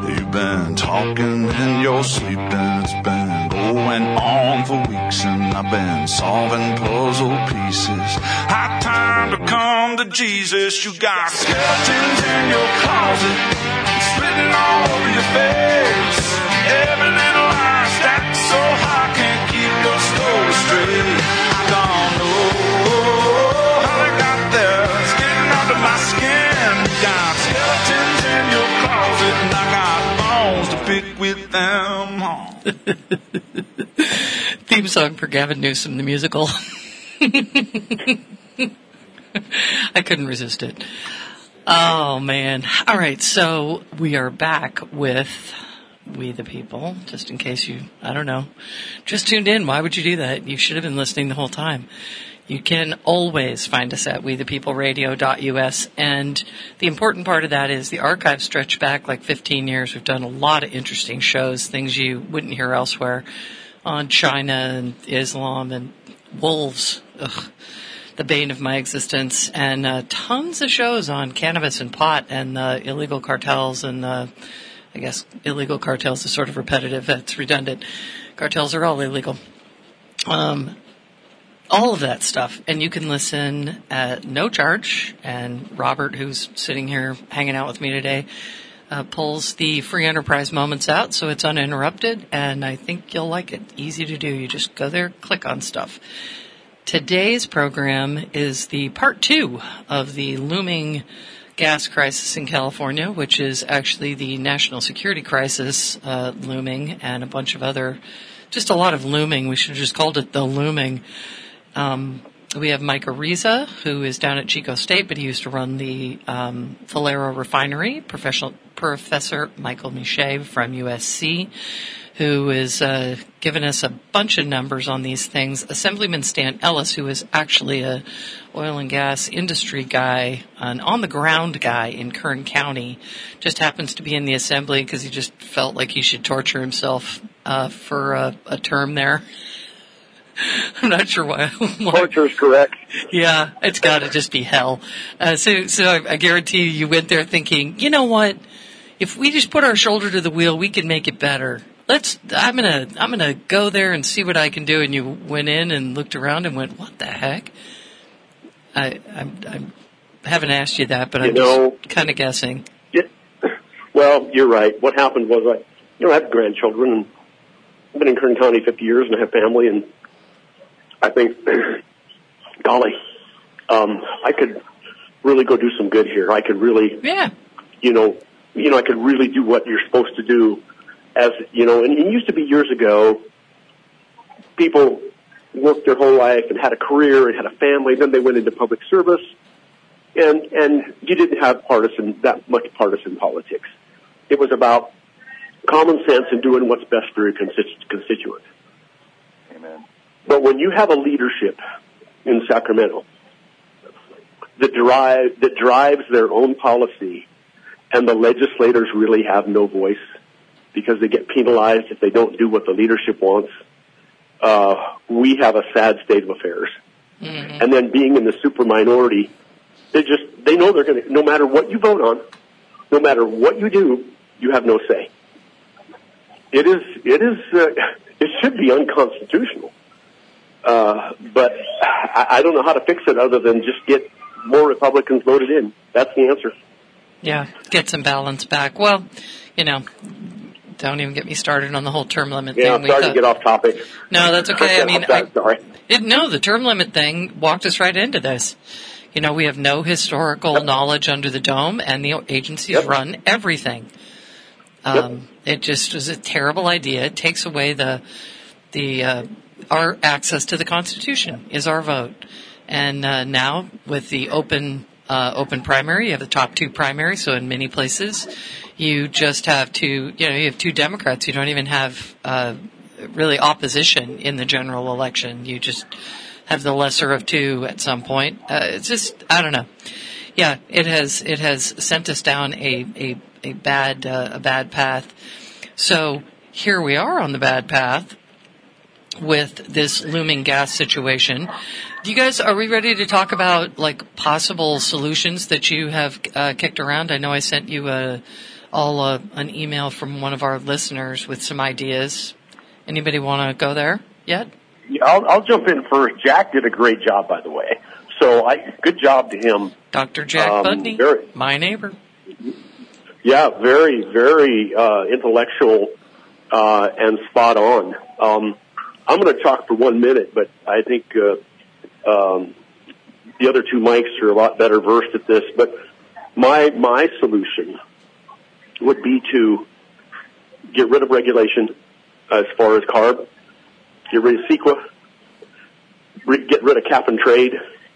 You've been talking in your sleep and it's been going on for weeks, and I've been solving puzzle pieces. High time to come to Jesus. You got skeletons in your closet, spitting all over your face. Every little lie stacked so high, can't keep your story straight. I don't know how they got there, it's getting under my skin. You got skeletons in your closet, and I got bones to pick with them. Theme song for Gavin Newsom, the musical. I couldn't resist it. Oh, man. All right, so we are back with We the People, just in case you, I don't know, just tuned in. Why would you do that? You should have been listening the whole time. You can always find us at wethepeopleradio.us, and the important part of that is the archives stretch back like 15 years. We've done a lot of interesting shows, things you wouldn't hear elsewhere, on China and Islam and wolves, the bane of my existence, and tons of shows on cannabis and pot and illegal cartels, and I guess illegal cartels is sort of repetitive. That's redundant. Cartels are all illegal. All of that stuff. And you can listen at no charge. And Robert, who's sitting here hanging out with me today, pulls the free enterprise moments out so it's uninterrupted. And I think you'll like it. Easy to do. You just go there, click on stuff. Today's program is the part 2 of the looming gas crisis in California, which is actually the national security crisis looming, and a bunch of other, just a lot of looming. We should have just called it the looming. We have Mike Ariza, who is down at Chico State, but he used to run the Valero refinery. Professor Michael Miche from USC, who is giving us a bunch of numbers on these things. Assemblyman Stan Ellis, who is actually a oil and gas industry guy, an on-the-ground guy in Kern County, just happens to be in the assembly because he just felt like he should torture himself for a term there. I'm not sure why. Torture is correct. Yeah, it's got to just be hell. So I guarantee you went there thinking, you know what? If we just put our shoulder to the wheel, we can make it better. I'm gonna go there and see what I can do. And you went in and looked around and went, what the heck? I haven't asked you that, but I'm just kind of guessing. Well, you're right. What happened was I have grandchildren, and I've been in Kern County 50 years, and I have family, and I think, golly, I could really go do some good here. I could really, I could really do what you're supposed to do. And it used to be years ago, people worked their whole life and had a career and had a family, then they went into public service, and you didn't have that much partisan politics. It was about common sense and doing what's best for your constituent. Amen. But when you have a leadership in Sacramento that drives their own policy, and the legislators really have no voice because they get penalized if they don't do what the leadership wants, we have a sad state of affairs. Mm-hmm. And then being in the super minority, they know they're going to, no matter what you vote on, no matter what you do, you have no say. It should be unconstitutional. But I don't know how to fix it other than just get more Republicans voted in. That's the answer. Yeah, get some balance back. Well, don't even get me started on the whole term limit thing. Yeah, I'm sorry to get off topic. No, that's okay. Sorry. The term limit thing walked us right into this. We have no historical knowledge under the dome, and the agencies run everything. It just was a terrible idea. It takes away our access to the Constitution is our vote. And now with the open primary, you have the top 2 primaries. So in many places, you just have you have 2 Democrats. You don't even have really opposition in the general election. You just have the lesser of 2 at some point. It's just, I don't know. Yeah, it has sent us down a bad path. So here we are on the bad path with this looming gas situation. Are we ready to talk about possible solutions that you have kicked around? I know I sent you a all an email from one of our listeners with some ideas. Anybody want to go there yet? Yeah, I'll jump in first. Jack did a great job, by the way. So good job to him. Dr. Jack Budney, my neighbor. Yeah, very, very intellectual and spot on. I'm going to talk for 1 minute, but I think the other two mics are a lot better versed at this. But my solution would be to get rid of regulation as far as CARB, get rid of CEQA, get rid of cap and trade,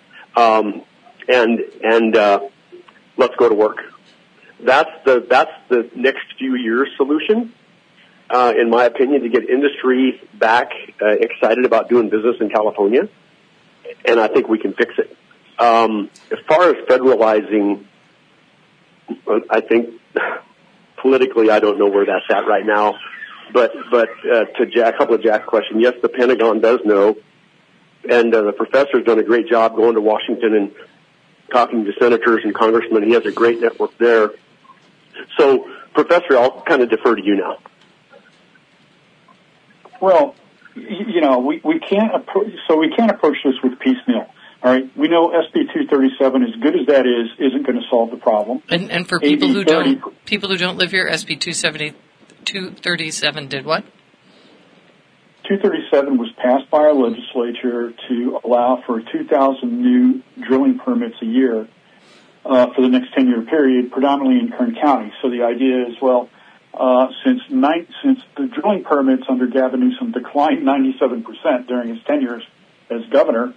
and let's go to work. That's the next few years solution, in my opinion, to get industry back excited about doing business in California, and I think we can fix it. As far as federalizing, I think politically, I don't know where that's at right now. But to Jack, a couple of Jack's questions, yes, the Pentagon does know, and the professor's done a great job going to Washington and talking to senators and congressmen. He has a great network there. So, Professor, I'll kind of defer to you now. Well, we can't approach this with piecemeal. All right, we know SB 237, as good as that is, isn't going to solve the problem. And for people who don't live here, SB 237 did what? 237 was passed by our legislature to allow for 2,000 new drilling permits a year for the next 10-year period, predominantly in Kern County. So the idea is, since the drilling permits under Gavin Newsom declined 97% during his tenure as governor,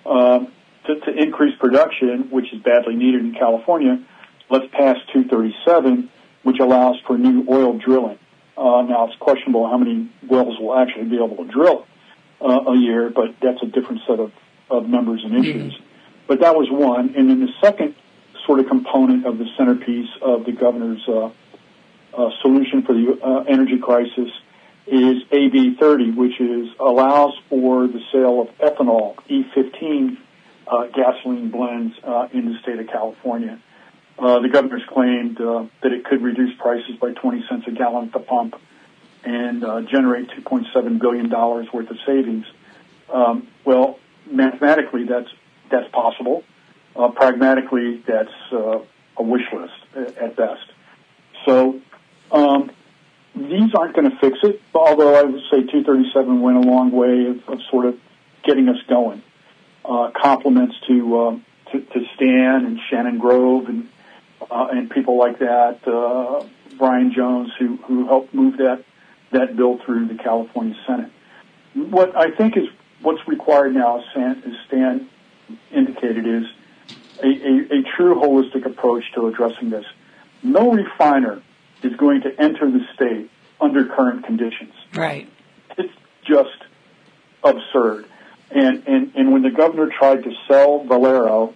to increase production, which is badly needed in California, let's pass 237, which allows for new oil drilling. Now, it's questionable how many wells will actually be able to drill a year, but that's a different set of numbers and issues. Mm-hmm. But that was one. And then the second sort of component of the centerpiece of the governor's solution for the energy crisis is AB 30, which allows for the sale of ethanol, E15 gasoline blends in the state of California. The governor's claimed that it could reduce prices by 20 cents a gallon at the pump and generate $2.7 billion worth of savings. Well, mathematically, that's possible. Pragmatically, that's a wish list at best. So these aren't going to fix it, although I would say 237 went a long way of sort of getting us going. Compliments to Stan and Shannon Grove and people like that, Brian Jones, who helped move that bill through the California Senate. What I think is what's required now, as Stan indicated, is a true holistic approach to addressing this. No refiner is going to enter the state under current conditions. Right. It's just absurd. And when the governor tried to sell Valero,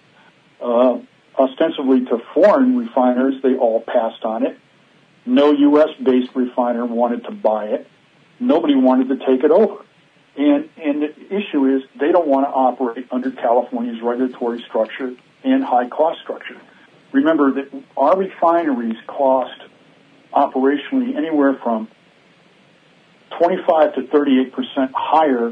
ostensibly to foreign refiners, they all passed on it. No U.S.-based refiner wanted to buy it. Nobody wanted to take it over. And the issue is they don't want to operate under California's regulatory structure and high-cost structure. Remember that our refineries cost operationally anywhere from 25 to 38% higher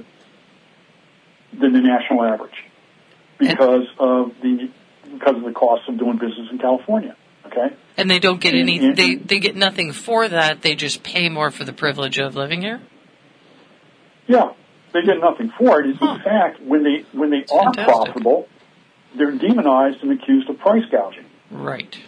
than the national average because of the cost of doing business in California. Okay, and they don't get they get nothing for that. They just pay more for the privilege of living here. Yeah, they get nothing for it. In fact, when they are profitable, they're demonized and accused of price gouging. Right.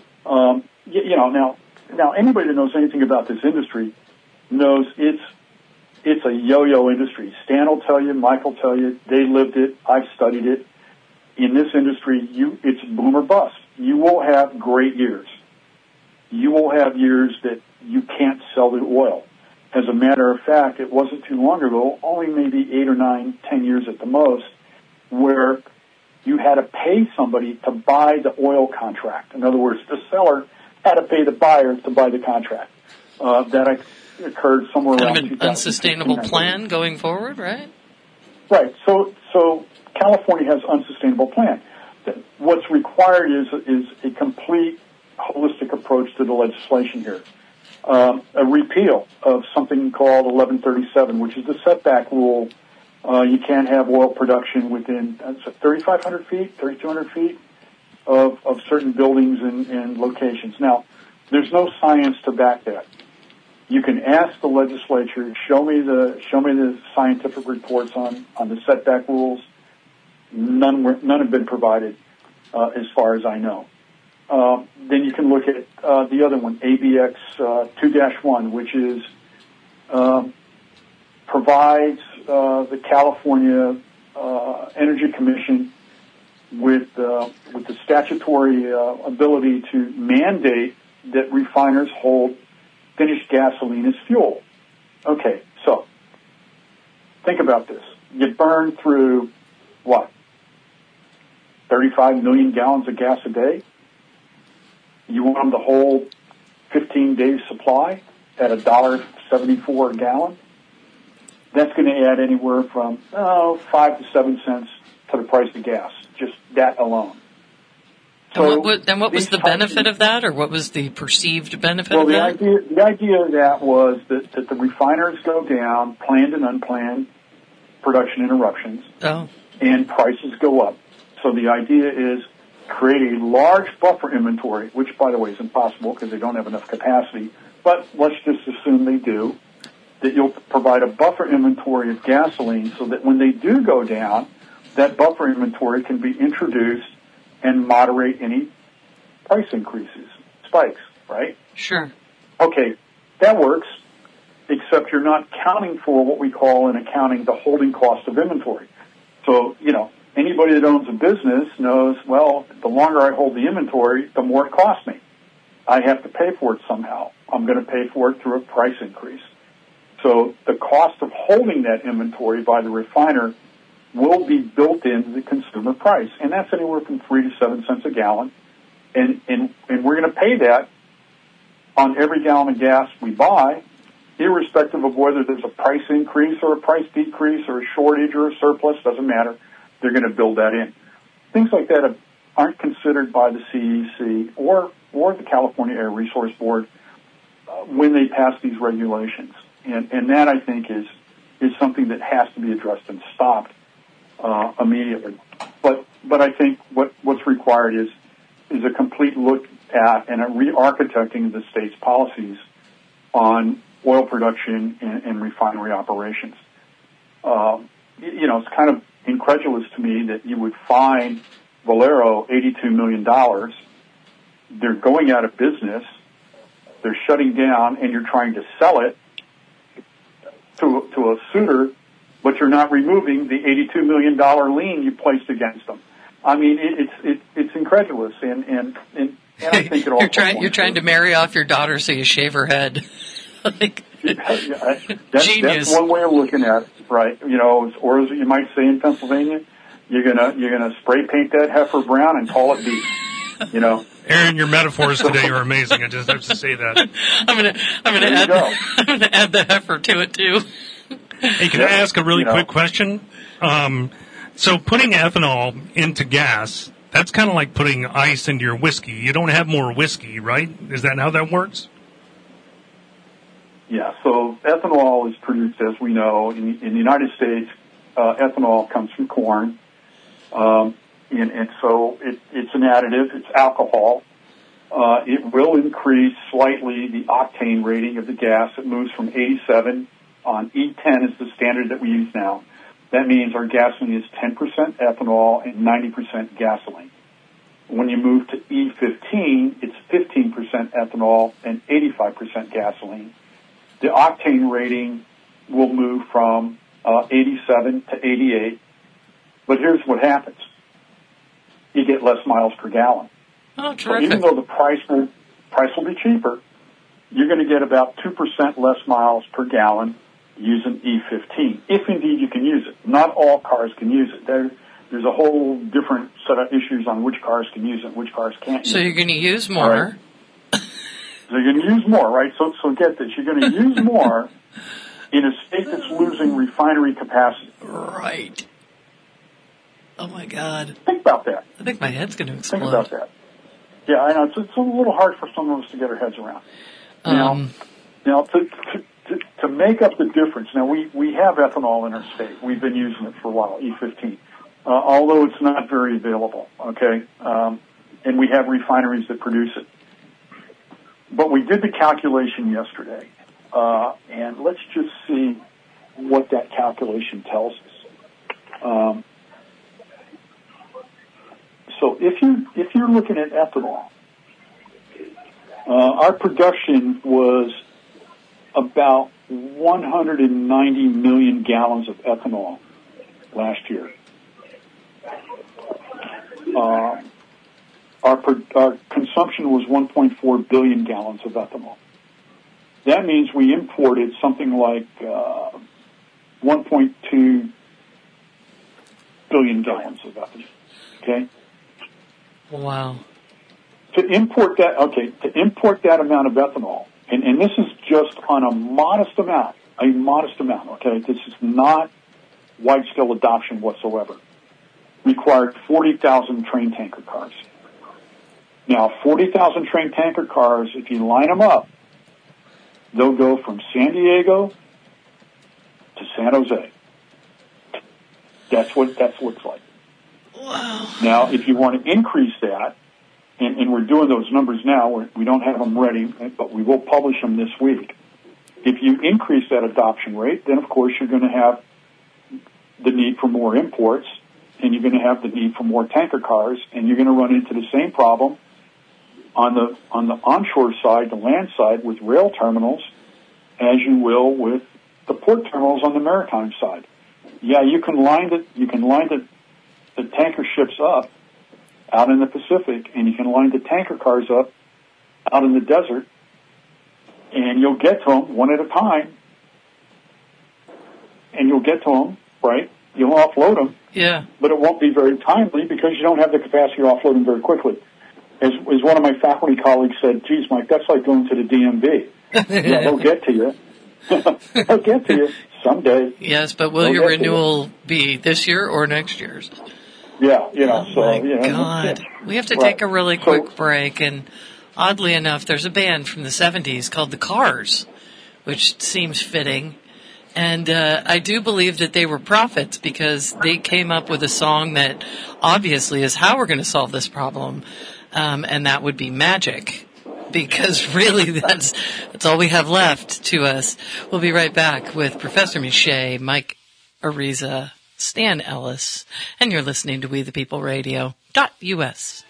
Now anybody that knows anything about this industry knows it's a yo-yo industry. Stan will tell you, Mike will tell you, they lived it, I've studied it. In this industry, it's boom or bust. You will have great years. You will have years that you can't sell the oil. As a matter of fact, it wasn't too long ago, only maybe 8 or 9, 10 years at the most, where you had to pay somebody to buy the oil contract. In other words, the seller had to pay the buyer to buy the contract. That occurred somewhere around kind of an unsustainable plan going forward, right? Right. So California has an unsustainable plan. What's required is a complete holistic approach to the legislation here. a repeal of something called 1137, which is the setback rule. You can't have oil production within 3,500 feet, 3,200 feet of certain buildings and locations. Now, there's no science to back that. You can ask the legislature, show me the scientific reports on the setback rules. None have been provided, as far as I know. Then you can look at the other one, ABX 2-1, which is provides the California Energy Commission with the statutory ability to mandate that refiners hold finished gasoline as fuel. Okay, so think about this. You burn through, what, 35 million gallons of gas a day? You want them to hold 15 days supply at $1.74 a gallon? That's going to add anywhere from 5 to 7 cents to the price of gas, just that alone. So, and what was the benefit of that, or what was the perceived benefit of that? The idea of that was that the refiners go down, planned and unplanned production interruptions, and prices go up. So the idea is create a large buffer inventory, which, by the way, is impossible because they don't have enough capacity, but let's just assume they do, that you'll provide a buffer inventory of gasoline so that when they do go down, that buffer inventory can be introduced and moderate any price increases, spikes, right? Sure. Okay, that works, except you're not counting for what we call in accounting the holding cost of inventory. So, anybody that owns a business knows, well, the longer I hold the inventory, the more it costs me. I have to pay for it somehow. I'm going to pay for it through a price increase. So the cost of holding that inventory by the refiner will be built into the consumer price, and that's anywhere from 3 to 7 cents a gallon. And we're going to pay that on every gallon of gas we buy, irrespective of whether there's a price increase or a price decrease or a shortage or a surplus, doesn't matter. They're going to build that in. Things like that aren't considered by the CEC or the California Air Resource Board when they pass these regulations. And that, I think, is something that has to be addressed and stopped immediately. But I think what's required is a complete look at and a re-architecting of the state's policies on oil production and refinery operations. It's kind of incredulous to me that you would fine Valero $82 million. They're going out of business. They're shutting down, and you're trying to sell it to a suitor, but you're not removing the $82 million lien you placed against them. I mean, it's incredulous, and I think it all. You're trying to marry off your daughter so you shave her head. That's one way of looking at it, right? Or as you might say in Pennsylvania, you're gonna spray paint that heifer brown and call it beef. Aaron, your metaphors today are amazing. I just have to say that. I'm gonna add the heifer to it too. Hey, can I ask a really quick question? So putting ethanol into gas, that's kind of like putting ice into your whiskey. You don't have more whiskey, right? Is that how that works? Yeah, so ethanol is produced, as we know, in the United States. Ethanol comes from corn, and so it's an additive. It's alcohol. It will increase slightly the octane rating of the gas. It moves from 87 on E10 is the standard that we use now. That means our gasoline is 10% ethanol and 90% gasoline. When you move to E15, it's 15% ethanol and 85% gasoline. The octane rating will move from 87 to 88. But here's what happens. You get less miles per gallon. Oh, terrific. So even though the price will be cheaper, you're going to get about 2% less miles per gallon using E15, if indeed you can use it. Not all cars can use it. There's a whole different set of issues on which cars can use it and which cars can't use it. So you're going to use more. Right? So you're going to use more, right? So get this. You're going to use more in a state that's losing refinery capacity. Right. Oh, my God. Think about that. I think my head's going to explode. Think about that. Yeah, I know. It's a little hard for some of us to get our heads around. Now, to make up the difference, now we have ethanol in our state. We've been using it for a while, E15, although it's not very available, okay? And we have refineries that produce it. But we did the calculation yesterday, and let's just see what that calculation tells us. So if you're looking at ethanol, our production was about 190 million gallons of ethanol last year. Our consumption was 1.4 billion gallons of ethanol. That means we imported something like 1.2 billion gallons of ethanol. Okay. Wow. To import that amount of ethanol, and this is just on a modest amount, okay? This is not wide-scale adoption whatsoever. Required 40,000 train tanker cars. Now, 40,000 train tanker cars, if you line them up, they'll go from San Diego to San Jose. That's what that looks like. Wow. Now, if you want to increase that, and we're doing those numbers now, we don't have them ready, but we will publish them this week. If you increase that adoption rate, then of course you're going to have the need for more imports, and you're going to have the need for more tanker cars, and you're going to run into the same problem on the onshore side, the land side, with rail terminals, as you will with the port terminals on the maritime side. Yeah, you can line the tanker ships up out in the Pacific, and you can line the tanker cars up out in the desert, and you'll get to them one at a time, and you'll get to them, right? You'll offload them, Yeah. but it won't be very timely because you don't have the capacity to offload them very quickly. As one of my faculty colleagues said, geez, Mike, that's like going to the DMV. Yeah, they'll get to you. They'll get to you someday. Yes, but will your renewal be this year or next year's? Yeah, Oh so, my God. We have to take a really quick break, and oddly enough, there's a band from the 70s called The Cars, which seems fitting. And I do believe that they were prophets because they came up with a song that obviously is how we're going to solve this problem, and that would be magic. Because really, that's all we have left to us. We'll be right back with Professor Miche, Mike Ariza, Stan Ellis, and you're listening to We the People Radio.us.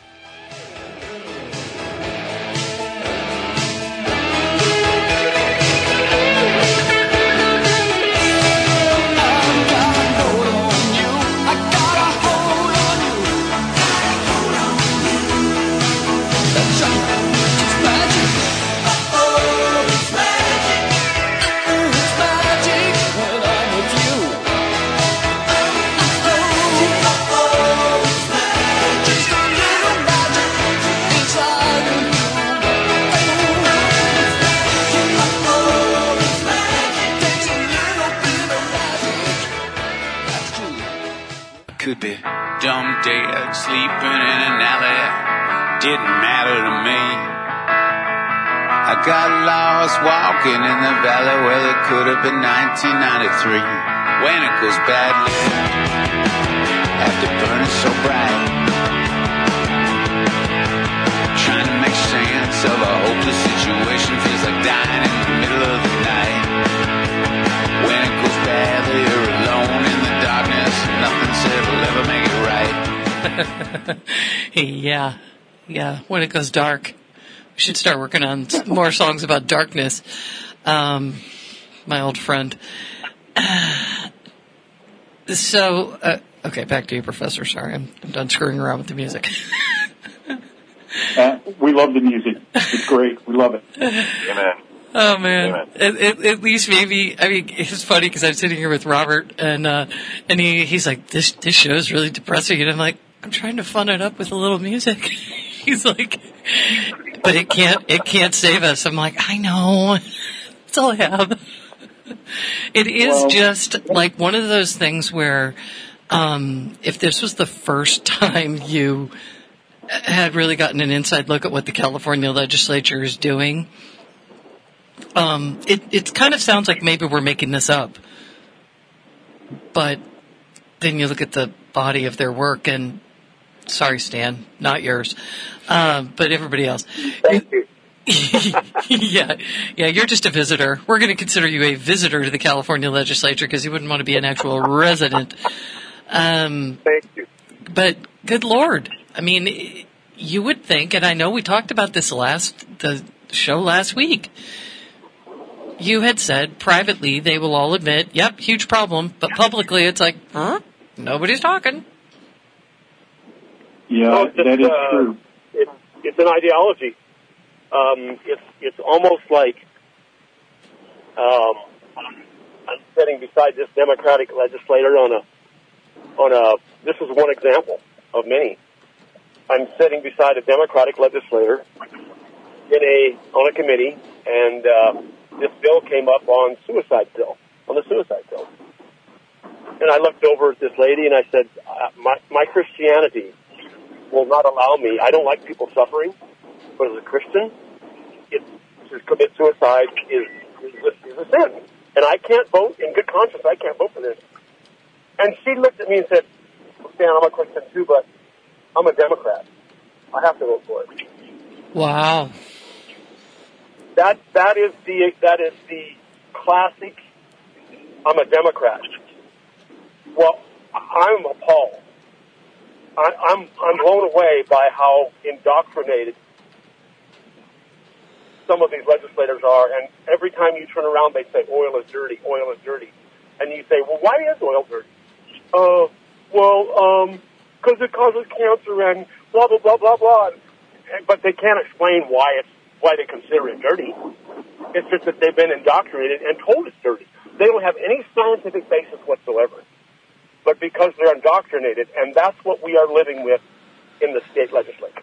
Could be dumb dead, sleeping in an alley, didn't matter to me. I got lost walking in the valley, well it could have been 1993. When it goes badly, after burning so bright, trying to make sense of a hopeless situation, feels like dying in the middle of the night. When it goes badly, you're alone in the darkness, nothing said will ever make it right. Yeah, when it goes dark. We should start working on more songs about darkness. My old friend. Okay, back to you, Professor. Sorry, I'm done screwing around with the music. We love the music. It's great. We love it. Amen. Oh man! At least maybe. I mean, it's funny because I'm sitting here with Robert, and he's like, "This show is really depressing," and I'm like, "I'm trying to fun it up with a little music." He's like, "But it can't save us." I'm like, "I know. That's all I have." It is just like one of those things where, if this was the first time you had really gotten an inside look at what the California legislature is doing. It kind of sounds like maybe we're making this up, but then you look at the body of their work and, sorry, Stan, not yours, but everybody else. Thank you. Yeah, you're just a visitor. We're going to consider you a visitor to the California legislature because you wouldn't want to be an actual resident. Thank you. But good Lord, I mean, you would think, and I know we talked about this the show last week. You had said privately they will all admit, yep, huge problem, but publicly it's like, nobody's talking. Yeah, that is true. It's an ideology. It's almost like I'm sitting beside this Democratic legislator on a. This is one example of many. I'm sitting beside a Democratic legislator on a committee, and this bill came up on the suicide bill. And I looked over at this lady and I said, my Christianity will not allow me. I don't like people suffering, but as a Christian, to commit suicide is a sin. And I can't vote, in good conscience, I can't vote for this. And she looked at me and said, Stan, I'm a Christian too, but I'm a Democrat. I have to vote for it. Wow. That is the classic, I'm a Democrat. Well, I'm appalled. I'm blown away by how indoctrinated some of these legislators are, and every time you turn around, they say oil is dirty, and you say, well, why is oil dirty? Because it causes cancer and blah blah blah blah blah. But they can't explain why they consider it dirty. It's just that they've been indoctrinated and told it's dirty. They don't have any scientific basis whatsoever. But because they're indoctrinated, and that's what we are living with in the state legislature.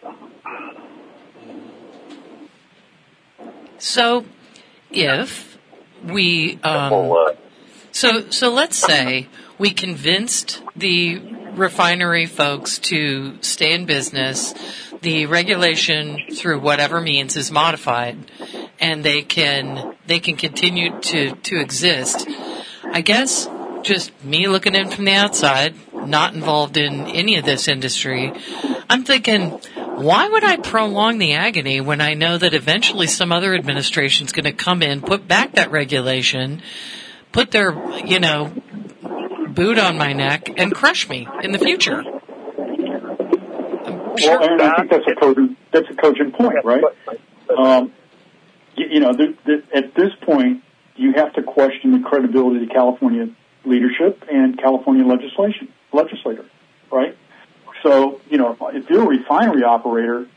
So, if we, so let's say we convinced the refinery folks to stay in business, the regulation through whatever means is modified, and they can continue to exist. I guess just me looking in from the outside, not involved in any of this industry, I'm thinking, why would I prolong the agony when I know that eventually some other administration's going to come in, put back that regulation, put their, boot on my neck and crush me in the future? Well, Aaron, I think that's a cogent point, right? At this point, you have to question the credibility of the California leadership and California legislator, right? So, if you're a refinery operator,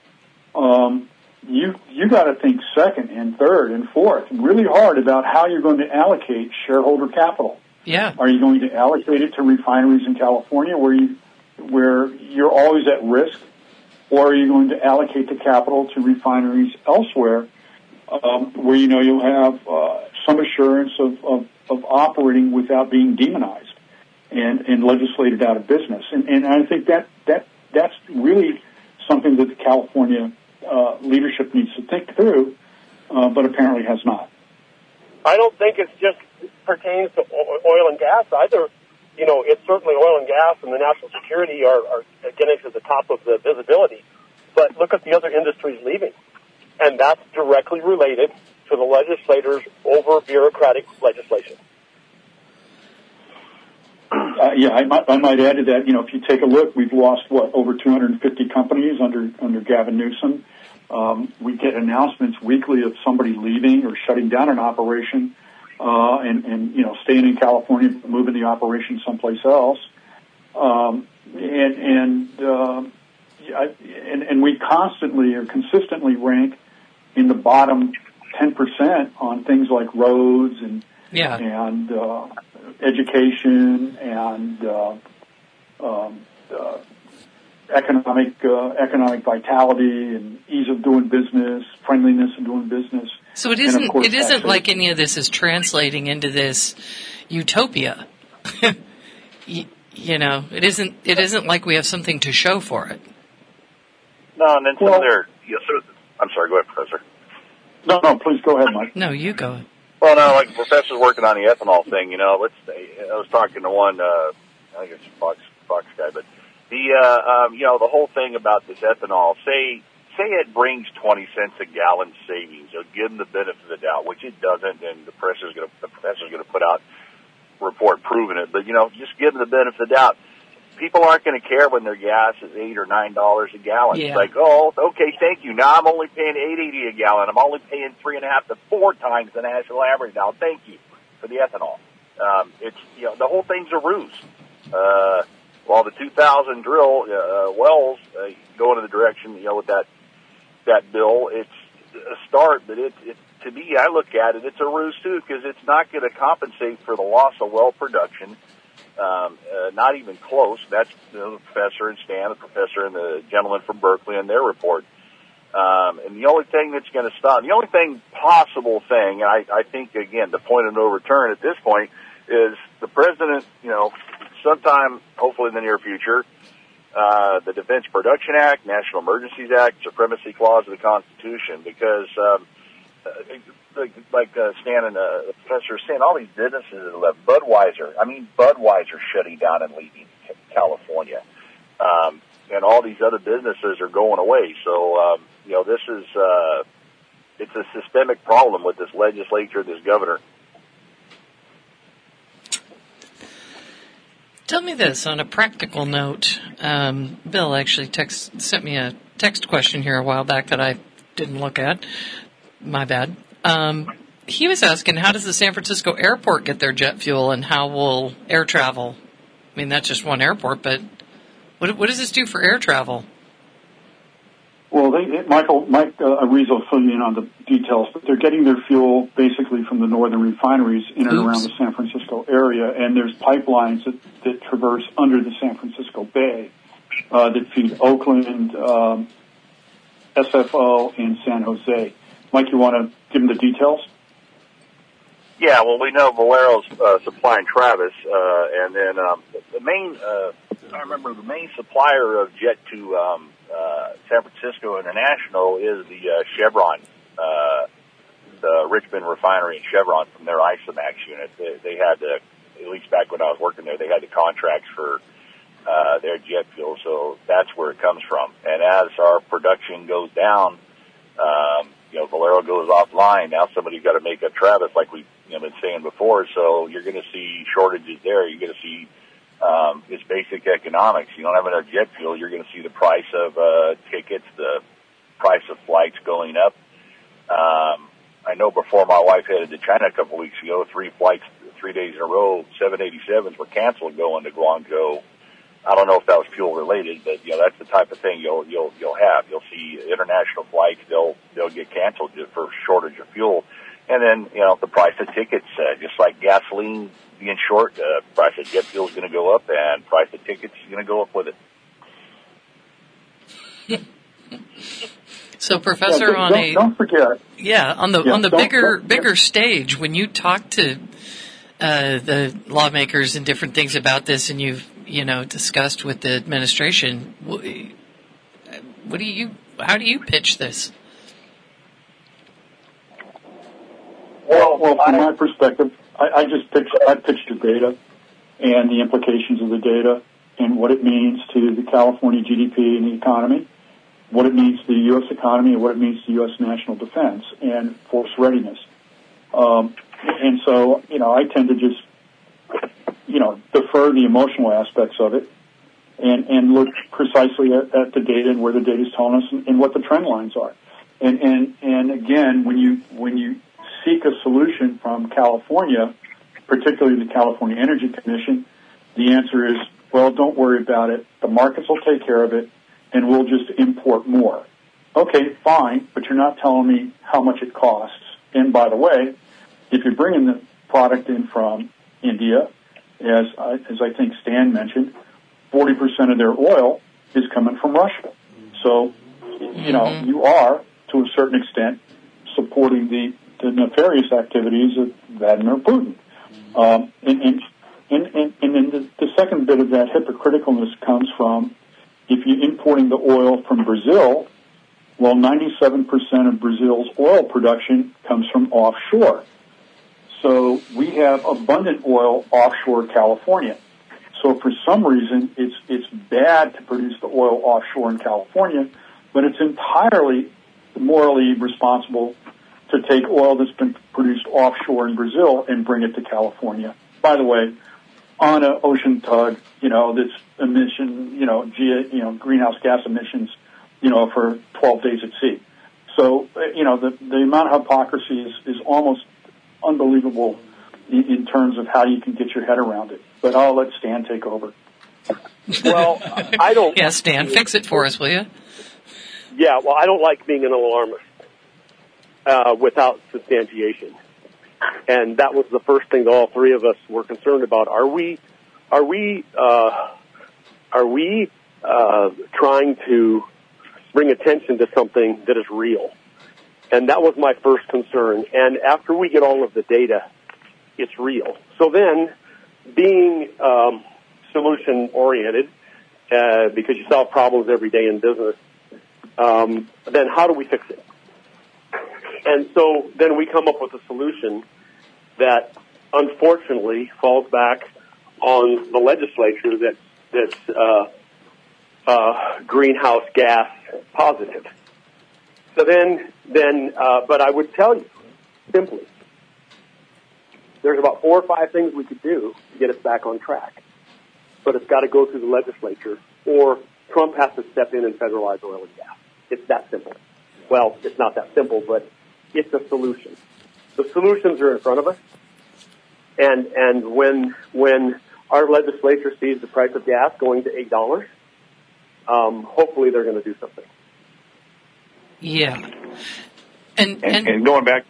you got to think second and third and fourth really hard about how you're going to allocate shareholder capital. Yeah. Are you going to allocate it to refineries in California where you're always at risk, or are you going to allocate the capital to refineries elsewhere where you'll have some assurance of operating without being demonized and legislated out of business? And I think that's really something that the California leadership needs to think through, but apparently has not. I don't think it just pertains to oil and gas either. It's certainly oil and gas and the national security are getting to the top of the visibility. But look at the other industries leaving. And that's directly related to the legislators over bureaucratic legislation. I might add to that, if you take a look, we've lost, over 250 companies under Gavin Newsom. We get announcements weekly of somebody leaving or shutting down an operation, and staying in California, moving the operation someplace else. And we constantly or consistently rank in the bottom 10% on things like roads and education and economic vitality and ease of doing business, friendliness in doing business. So it isn't like any of this is translating into this utopia. It isn't like we have something to show for it. No, and then some of their... Yes, sir. I'm sorry, go ahead, Professor. No, please go ahead, Mike. No, you go. Well, no, like the professor's working on the ethanol thing, I was talking to one, I think it's Fox guy, but the whole thing about this ethanol, say it brings 20 cents a gallon savings, give them the benefit of the doubt, which it doesn't, and the professor's going to put out a report proving it, but just give them the benefit of the doubt. People aren't going to care when their gas is $8 or $9 a gallon. Yeah. It's like, oh, okay, thank you. Now I'm only paying $8.80 a gallon. I'm only paying 3.5 to 4 times the national average now. Thank you for the ethanol. It's the whole thing's a ruse. While the 2,000 drill wells go in the direction, with that bill, it's a start. But it to me, I look at it, it's a ruse too, because it's not going to compensate for the loss of well production. Not even close. That's the professor and Stan, the professor and the gentleman from Berkeley in their report. And the only thing that's going to stop, the only possible thing, I think, again, the point of no return at this point is the president, sometime, hopefully in the near future, the Defense Production Act, National Emergencies Act, Supremacy Clause of the Constitution, because like Stan and the professor are saying, all these businesses that left Budweiser shutting down and leaving California, and all these other businesses are going away. So this is it's a systemic problem with this legislature, this governor. Tell me this on a practical note. Bill actually sent me a text question here a while back that I didn't look at. My bad. He was asking, how does the San Francisco airport get their jet fuel, and how will air travel? I mean, that's just one airport, but what does this do for air travel? Well, Mike Arizo will fill you in on the details, but they're getting their fuel basically from the northern refineries in and around the San Francisco area, and there's pipelines that traverse under the San Francisco Bay that feed Oakland, SFO, and San Jose. Mike, you want to give them the details? Yeah, well, we know Valero's supplying Travis, and then the main supplier of jet to San Francisco International is the Chevron, the Richmond refinery in Chevron from their Isomax unit. They had to, at least back when I was working there, they had the contracts for their jet fuel, so that's where it comes from. And as our production goes down, Valero goes offline. Now somebody's got to make up Travis, like we've been saying before. So you're going to see shortages there. You're going to see it's basic economics. You don't have enough jet fuel. You're going to see the price of tickets, the price of flights going up. I know before my wife headed to China a couple of weeks ago, 3 flights, 3 days in a row, 787s were canceled going to Guangzhou. I don't know if that was fuel related, but that's the type of thing you'll have. You'll see international flights, they'll get canceled just for shortage of fuel. And then, the price of tickets, just like gasoline being short, price of jet fuel is going to go up, and price of tickets is going to go up with it. So, Professor, don't forget. Yeah, on the bigger stage, when you talk to the lawmakers and different things about this, and you've discussed with the administration, how do you pitch this? Well, from my perspective, I pitched the data and the implications of the data and what it means to the California GDP and the economy, what it means to the U.S. economy, and what it means to U.S. national defense and force readiness. And so, I tend to just, defer the emotional aspects of it and look precisely at the data and where the data is telling us and what the trend lines are. And again, when you seek a solution from California, particularly the California Energy Commission, the answer is, well, don't worry about it. The markets will take care of it, and we'll just import more. Okay, fine, but you're not telling me how much it costs. And by the way, if you're bringing the product in from India, as I think Stan mentioned, 40% of their oil is coming from Russia. So, you are, to a certain extent, supporting the nefarious activities of Vladimir Putin. And then the second bit of that hypocriticalness comes from if you're importing the oil from Brazil, Well, 97% of Brazil's oil production comes from offshore. So we have abundant oil offshore California. So for some reason, it's bad to produce the oil offshore in California, but it's entirely morally responsible to take oil that's been produced offshore in Brazil and bring it to California. By the way, on an ocean tug, that's emission, greenhouse gas emissions, for 12 days at sea. So, the amount of hypocrisy is almost unbelievable in terms of how you can get your head around it. But I'll let Stan take over. Well, I don't... Yeah, Stan, fix it for us, will you? Yeah, well, I don't like being an alarmist without substantiation. And that was the first thing that all three of us were concerned about. Are we trying to bring attention to something that is real? And that was my first concern. And after we get all of the data, it's real. So then, being solution-oriented, because you solve problems every day in business, then how do we fix it? And so then we come up with a solution that unfortunately falls back on the legislature that's greenhouse gas positive. So but I would tell you, simply, there's about 4 or 5 things we could do to get us back on track. But it's got to go through the legislature, or Trump has to step in and federalize oil and gas. It's that simple. Well, it's not that simple, but it's a solution. The solutions are in front of us. And when our legislature sees the price of gas going to $8, hopefully they're going to do something. Yeah. And going back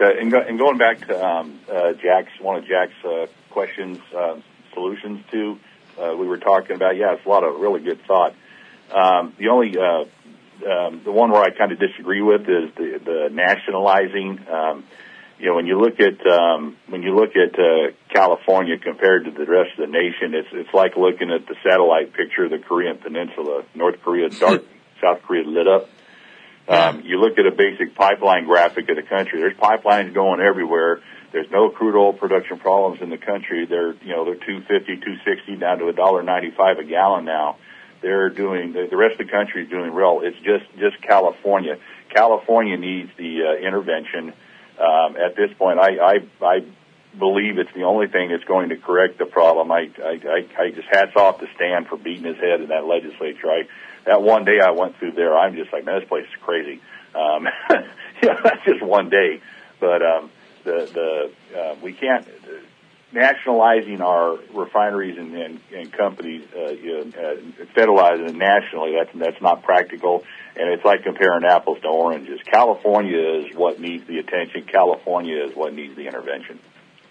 to Jack's, one of Jack's questions, solutions to, we were talking about, it's a lot of really good thought. The only, the one where I kind of disagree with is the nationalizing. When you look at California compared to the rest of the nation, it's like looking at the satellite picture of the Korean Peninsula. North Korea dark, South Korea lit up. You look at a basic pipeline graphic of the country. There's pipelines going everywhere. There's no crude oil production problems in the country. They're $2.50, $2.60 down to $1.95 a gallon now. They're doing the rest of the country is doing well. It's just California. California needs the intervention. At this point, I believe it's the only thing that's going to correct the problem. I just hats off to Stan for beating his head in that legislature. That one day I went through there, I'm just like, man, this place is crazy. That's just one day. But we can't nationalizing our refineries and companies, federalizing them nationally. That's not practical, and it's like comparing apples to oranges. California is what needs the attention. California is what needs the intervention.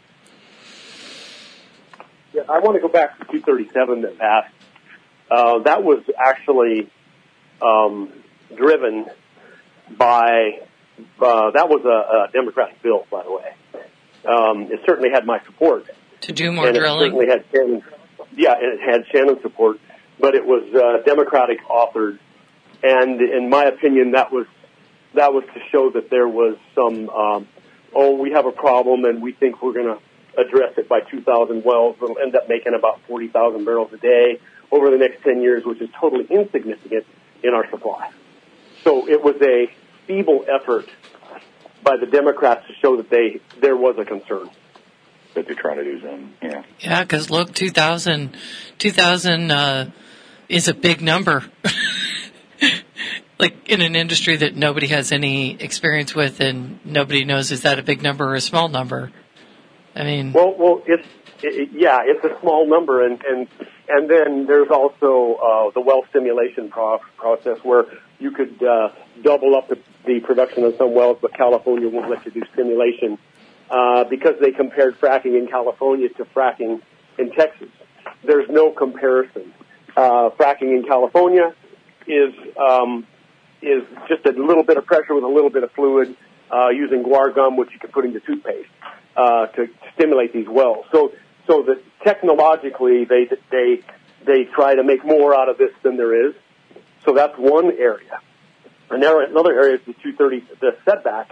Yeah, I want to go back to 237 that passed. That was actually driven by. That was a Democratic bill, by the way. It certainly had my support. To do more drilling? It certainly had it had Shannon's support, but it was Democratic authored. And in my opinion, that was to show that there was some, we have a problem and we think we're going to address it by 2,000 wells. We'll end up making about 40,000 barrels a day over the next 10 years, which is totally insignificant in our supply. So it was a feeble effort by the Democrats to show that there was a concern. That they're trying to do something, yeah. Yeah, because look, 2,000 is a big number. Like in an industry that nobody has any experience with, and nobody knows is that a big number or a small number. I mean, well, it's a small number, and then there's also the well stimulation process where you could double up the production of some wells, but California won't let you do stimulation because they compared fracking in California to fracking in Texas. There's no comparison. Fracking in California is just a little bit of pressure with a little bit of fluid using guar gum, which you can put into toothpaste to stimulate these wells. So that technologically they try to make more out of this than there is. So that's one area. And there are another area is the 230, the setback.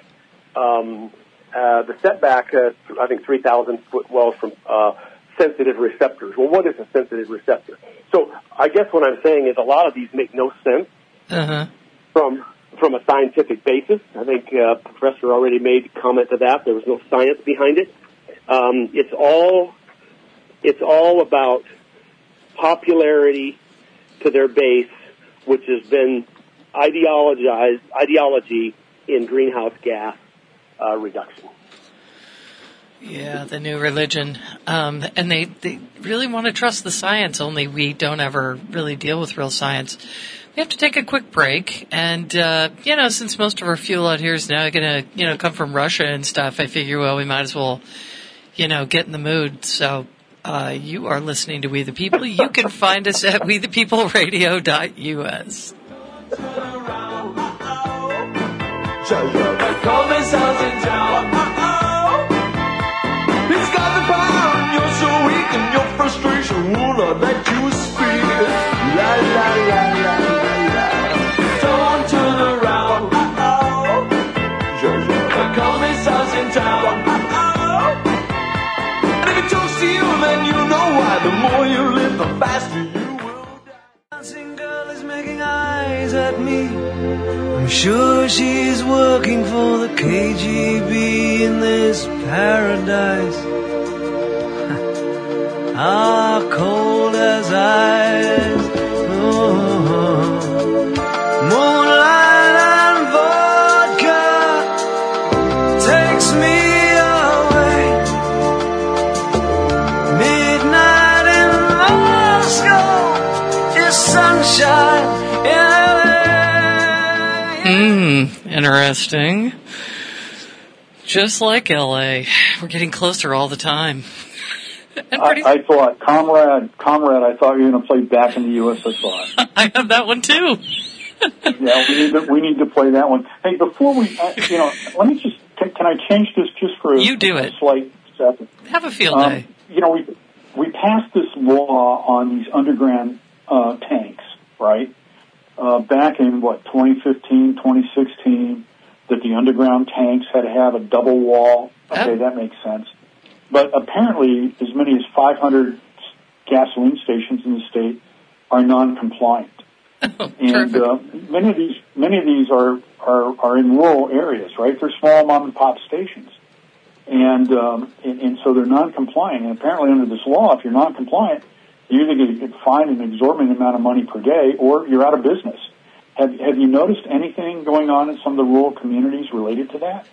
I think 3,000 foot wells from sensitive receptors. Well, what is a sensitive receptor? So I guess what I'm saying is a lot of these make no sense from a scientific basis. I think Professor already made comment to that. There was no science behind it. It's all about popularity to their base, which has been ideology in greenhouse gas reduction. Yeah, the new religion. And they really want to trust the science, only we don't ever really deal with real science. We have to take a quick break. And, since most of our fuel out here is now going to, come from Russia and stuff, I figure, well, we might as well, get in the mood. So, you are listening to We the People. You can find us at wethepeopleradio.us. It's got the power and you're so weak and your frustration will not let you speak. La la la la la. Don't turn around. The commissar's in town. And if it talks to you, then you know why. The more you live, the faster you will die. Dancing girl is making eyes at me. I'm sure she's working for the KGB in this paradise. Ah, cold as ice. Moonlight and vodka takes me away. Midnight in Moscow is sunshine in LA. Interesting. Just like LA. We're getting closer all the time. I thought, Comrade, I thought you were going to play Back in the USSR. I have that one too. Yeah, we need to play that one. Hey, before we, let me just, can I change this just for a slight second? Have a field day. We passed this law on these underground tanks, right? Back in 2015, 2016, that the underground tanks had to have a double wall. Okay, that makes sense. But apparently, as many as 500 gasoline stations in the state are non-compliant, and many of these are in rural areas, right? They're small mom and pop stations, and so they're non-compliant. And apparently, under this law, if you're non-compliant, you either get fined an exorbitant amount of money per day, or you're out of business. Have you noticed anything going on in some of the rural communities related to that?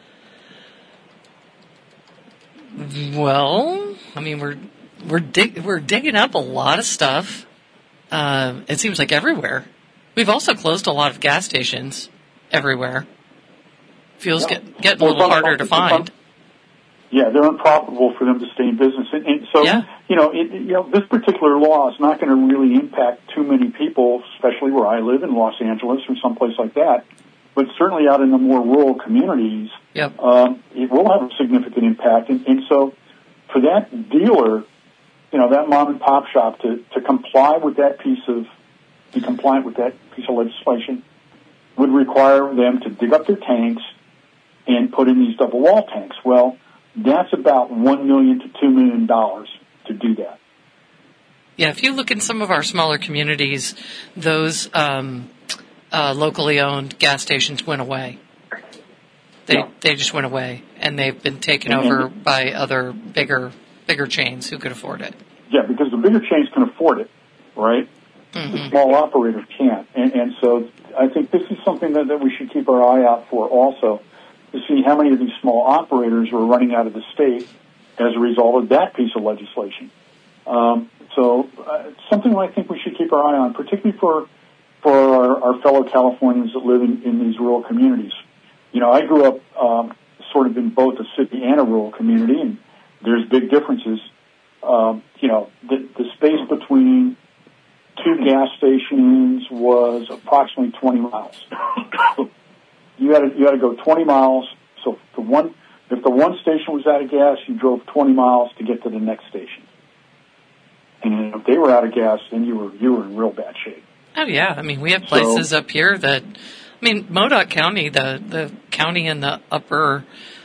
Well, I mean, we're digging up a lot of stuff. It seems like everywhere. We've also closed a lot of gas stations everywhere. Fuel's getting a little harder to find. Yeah, they're unprofitable for them to stay in business, and so this particular law is not going to really impact too many people, especially where I live in Los Angeles or someplace like that. But certainly out in the more rural communities, it will have a significant impact. And so for that dealer, that mom and pop shop to comply with that be compliant with that piece of legislation would require them to dig up their tanks and put in these double wall tanks. Well, that's about $1 million to $2 million to do that. Yeah, if you look in some of our smaller communities, those locally owned gas stations went away. They just went away, and they've been taken over by other bigger chains who could afford it. Yeah, because the bigger chains can afford it, right? Mm-hmm. The small operators can't. And so I think this is something that we should keep our eye out for also, to see how many of these small operators are running out of the state as a result of that piece of legislation. So something I think we should keep our eye on, particularly for our fellow Californians that live in these rural communities. I grew up sort of in both a city and a rural community, and there's big differences. The space between two gas stations was approximately 20 miles. You had to go 20 miles. So if the one station was out of gas, you drove 20 miles to get to the next station. And if they were out of gas, then you were in real bad shape. Oh yeah, I mean we have places up here that I mean, Modoc County, the county in the upper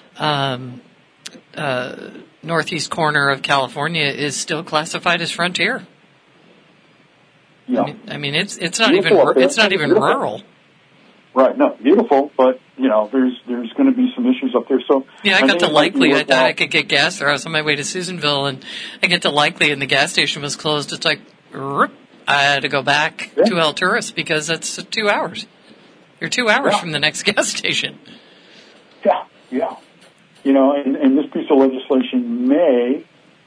northeast corner of California, is still classified as frontier. Yeah. I mean, it's not even rural. Right. No, beautiful, but there's going to be some issues up there. So yeah, I got to Likely. I thought I could get gas there. I was on my way to Susanville, and I get to Likely, and the gas station was closed. It's like, I had to go back to El Tourist because that's 2 hours. You're 2 hours from the next gas station. Yeah. And this piece of legislation may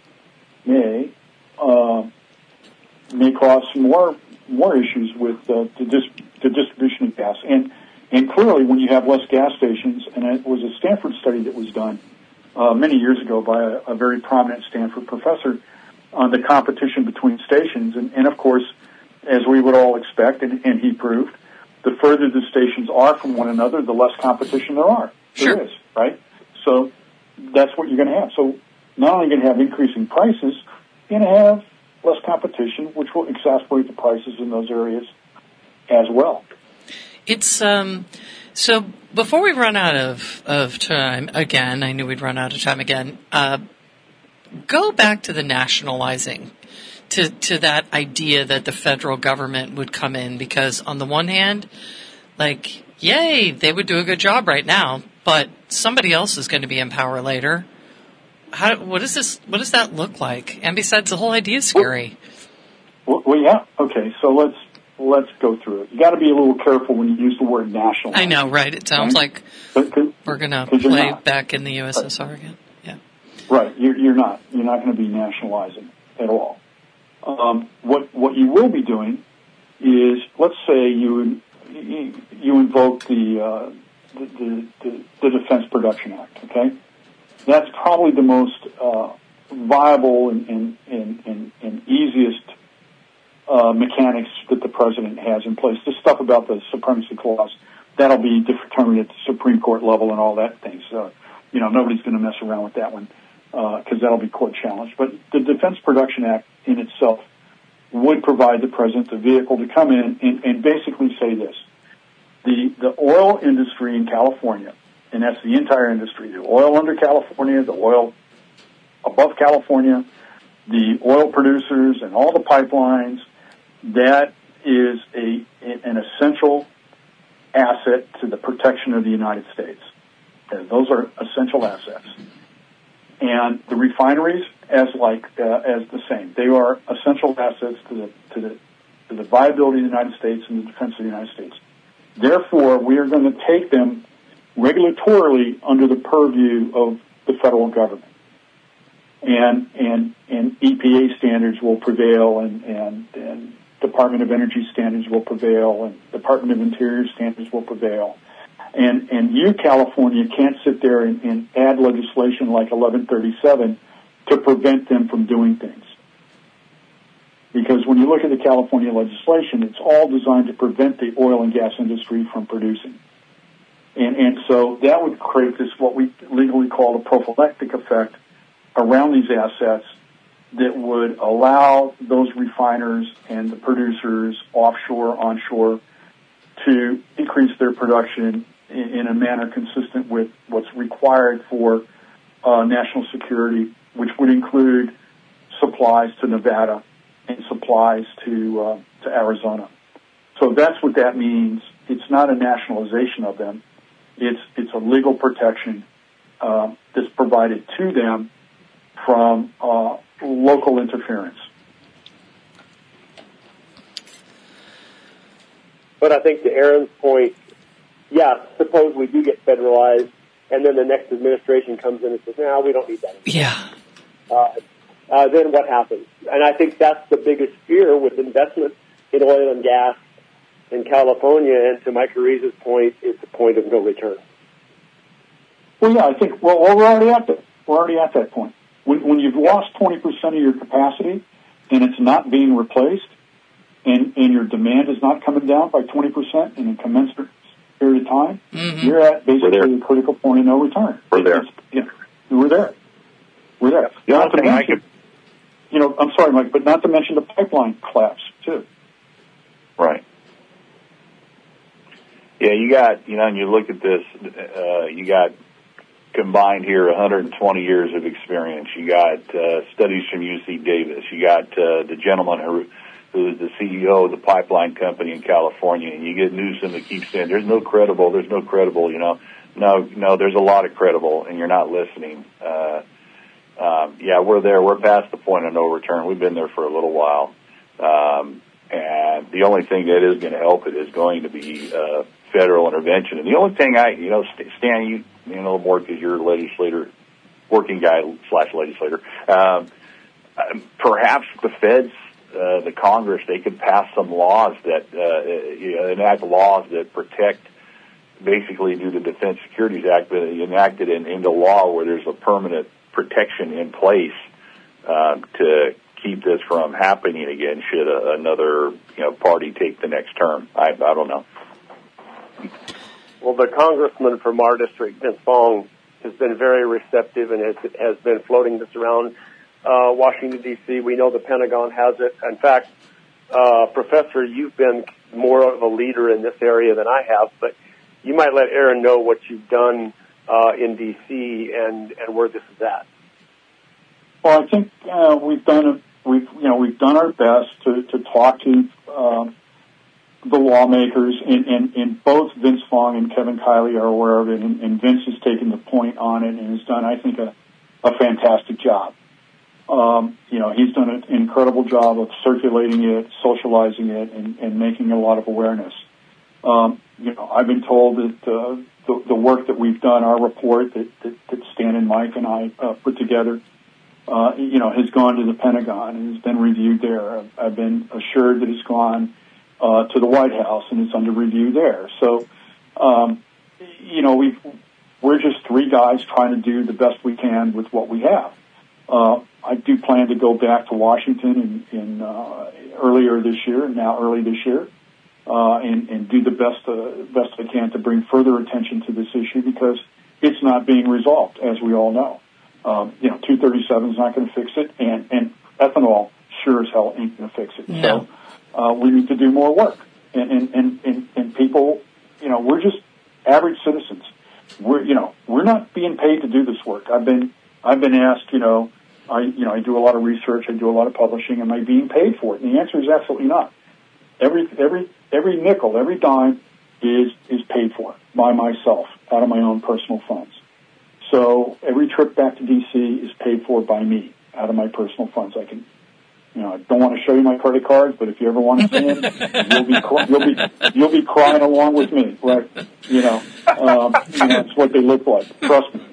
cause some more issues with the distribution of gas. And clearly, when you have less gas stations, and it was a Stanford study that was done many years ago by a very prominent Stanford professor on the competition between stations. And of course, as we would all expect, and he proved, the further the stations are from one another, the less competition there is, right? So that's what you're going to have. So not only going to have increasing prices, you're going to have less competition, which will exacerbate the prices in those areas as well. It's so before we run out of time again, I knew we'd run out of time again. Go back to the nationalizing, to that idea that the federal government would come in, because on the one hand, like, yay, they would do a good job right now, but somebody else is going to be in power later. What does that look like? And besides, the whole idea is scary. Well, yeah. Okay, so let's go through it. You got to be a little careful when you use the word national. I know, right? It sounds like we're going to play back in the USSR again. Yeah. Right. You're not. You're not going to be nationalizing at all. What you will be doing is, let's say you invoke the Defense Production Act. Okay, that's probably the most viable and easiest mechanics that the president has in place. This stuff about the Supremacy Clause, that'll be determined at the Supreme Court level and all that thing. So, nobody's going to mess around with that one because that'll be court challenged. But the Defense Production Act in itself would provide the president the vehicle to come in and basically say this: the oil industry in California, and that's the entire industry, the oil under California, the oil above California, the oil producers and all the pipelines, that is an essential asset to the protection of the United States. And those are essential assets. And the refineries as the same. They are essential assets to the viability of the United States and the defense of the United States. Therefore, we are going to take them regulatorily under the purview of the federal government. And EPA standards will prevail, and Department of Energy standards will prevail, and Department of Interior standards will prevail. And you, California, can't sit there and add legislation like 1137 to prevent them from doing things. Because when you look at the California legislation, it's all designed to prevent the oil and gas industry from producing. And so that would create this, what we legally call a prophylactic effect around these assets that would allow those refiners and the producers offshore, onshore, to increase their production in a manner consistent with what's required for national security, which would include supplies to Nevada and supplies to Arizona. So that's what that means. It's not a nationalization of them. It's a legal protection that's provided to them from local interference. But I think to Aaron's point, suppose we do get federalized, and then the next administration comes in and says, "No, we don't need that anymore." Yeah. Then what happens? And I think that's the biggest fear with investment in oil and gas in California. And to Mike Ariza's point, it's a point of no return. Well, yeah, I think. Well, we're already at that. We're already at that point. When you've lost 20% of your capacity and it's not being replaced, and your demand is not coming down by 20% in a commensurate period of time, you're at basically the critical point of no return. We're there. We're there. We're there. Not to mention, I'm sorry, Mike, but not to mention the pipeline collapse too. Right. Yeah, you got, and you look at this, you got combined here 120 years of experience. You got studies from UC Davis. You got the gentleman who is the CEO of the pipeline company in California, and you get Newsom that keeps saying, there's no credible, No, there's a lot of credible, and you're not listening. Yeah, we're there. We're past the point of no return. We've been there for a little while. And the only thing that is going to help it is going to be federal intervention. And the only thing Stan, you know more because you're a legislator, working guy / legislator. Perhaps the feds, the Congress, they could pass some laws that enact laws that protect. Basically, do the Defense Securities Act, but enacted into law where there's a permanent protection in place to keep this from happening again. Should another party take the next term? I don't know. Well, the congressman from our district, Vince Fong, has been very receptive and has been floating this around Washington, D.C. We know the Pentagon has it. In fact, Professor, you've been more of a leader in this area than I have, but you might let Aaron know what you've done in D.C. and where this is at. Well, I think we've done our best to talk to the lawmakers, and both Vince Fong and Kevin Kiley are aware of it, and Vince has taken the point on it and has done, I think, a fantastic job. He's done an incredible job of circulating it, socializing it, and making a lot of awareness. I've been told that the work that we've done, our report that Stan and Mike and I put together, has gone to the Pentagon and has been reviewed there. I've been assured that it's gone to the White House and it's under review there. So, we're just three guys trying to do the best we can with what we have. I do plan to go back to Washington in early this year, and do the best I can to bring further attention to this issue because it's not being resolved, as we all know. 237 is not going to fix it, and ethanol sure as hell ain't going to fix it. No. So we need to do more work, and people, we're just average citizens. We're not being paid to do this work. I've been asked, I do a lot of research, I do a lot of publishing. Am I being paid for it? And the answer is absolutely not. Every nickel, every dime is paid for by myself out of my own personal funds. So every trip back to D.C. is paid for by me out of my personal funds. I don't want to show you my credit cards, but if you ever want to see them, you'll be crying along with me, right? It's what they look like. Trust me.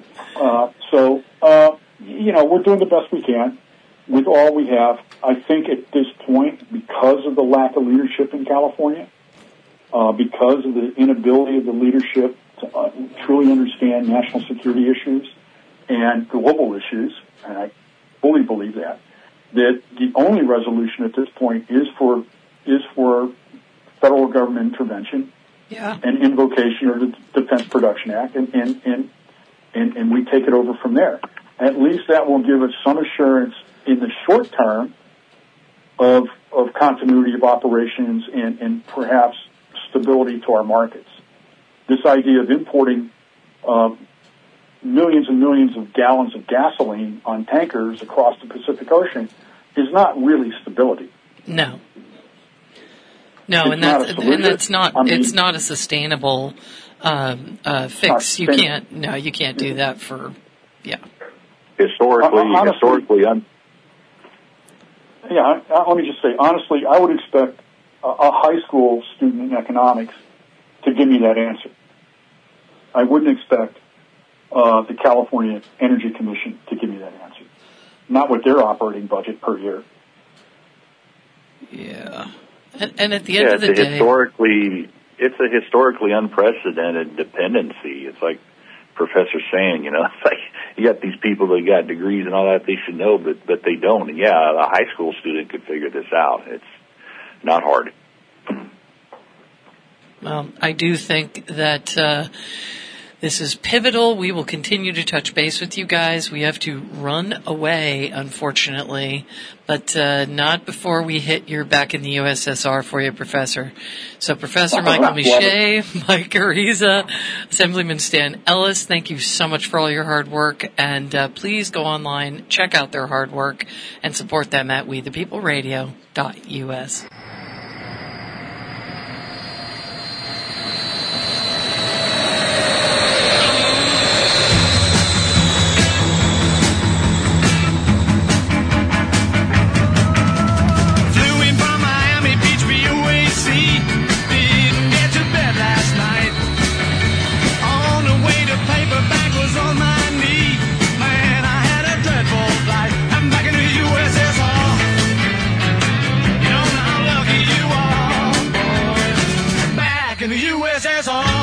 We're doing the best we can with all we have. I think at this point, because of the lack of leadership in California, because of the inability of the leadership to truly understand national security issues and global issues, and I fully believe that the only resolution at this point is for federal government intervention and invocation of the Defense Production Act, and we take it over from there. At least that will give us some assurance in the short term of continuity of operations and perhaps stability to our markets. This idea of importing millions and millions of gallons of gasoline on tankers across the Pacific Ocean is not really stability. No, it's not a sustainable fix. You can't do that for historically. Let me just say, honestly, I would expect a high school student in economics to give me that answer. I wouldn't expect the California Energy Commission to give me that answer. Not with their operating budget per year. Yeah. And at the end of the day... It's a historically unprecedented dependency. It's like Professor saying, it's like you got these people that got degrees and all that, they should know, but they don't. And a high school student could figure this out. It's not hard. Well, I do think that This is pivotal. We will continue to touch base with you guys. We have to run away, unfortunately, but not before we hit your back in the USSR for you, Professor. So Professor Michael Miche, Mike Ariza, Assemblyman Stan Ellis, thank you so much for all your hard work. And please go online, check out their hard work, and support them at WeThePeopleRadio.us. in the USSR.